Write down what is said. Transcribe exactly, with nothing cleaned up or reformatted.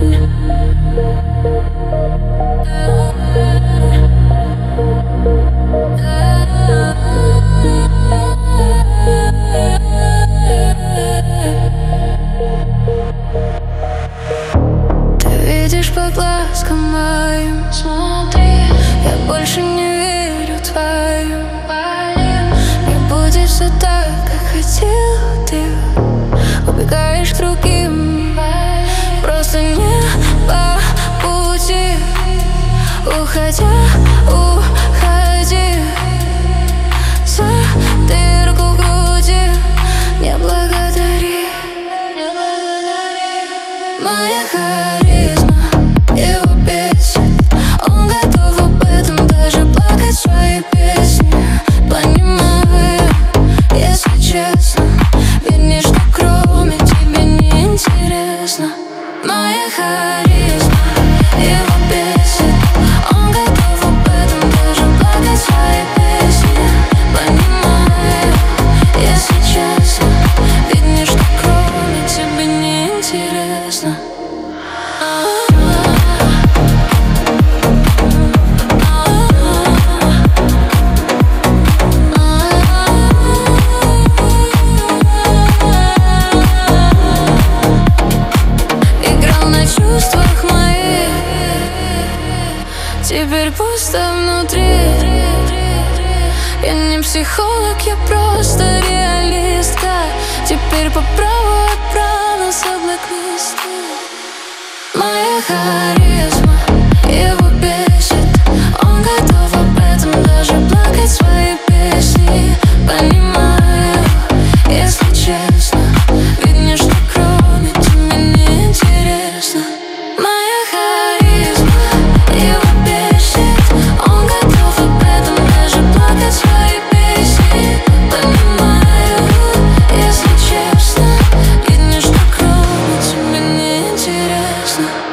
По глазкам моим смотри, я больше не верю твоим. Не будет все так, как хотел ты. Убегаешь к другим, просто не по пути. Уходя, уходи за дырку в груди. Не благодари, моя харизма. Его бесит, он готов об этом даже плакать свои песни. Понимаю, если честно, верни, что кроме тебя не интересно. Моя харизма, его бесит, он готов об этом даже плакать свои песни. Понимаю, если честно, верни, что кроме тебя не интересно. Чувствах моих теперь пусто внутри. Я не психолог, я просто реалистка. Теперь по праву отправился в блэк-лист. Моя харизма, его бесит, он готов об этом даже плакать свои песни. Понимаю, если честно, видно, что кроме тебя не интересно. Моя харизма, его бесит, он готов об этом даже плакать свои песни. Понимаю, если честно, видно, что кроме тебя не интересно.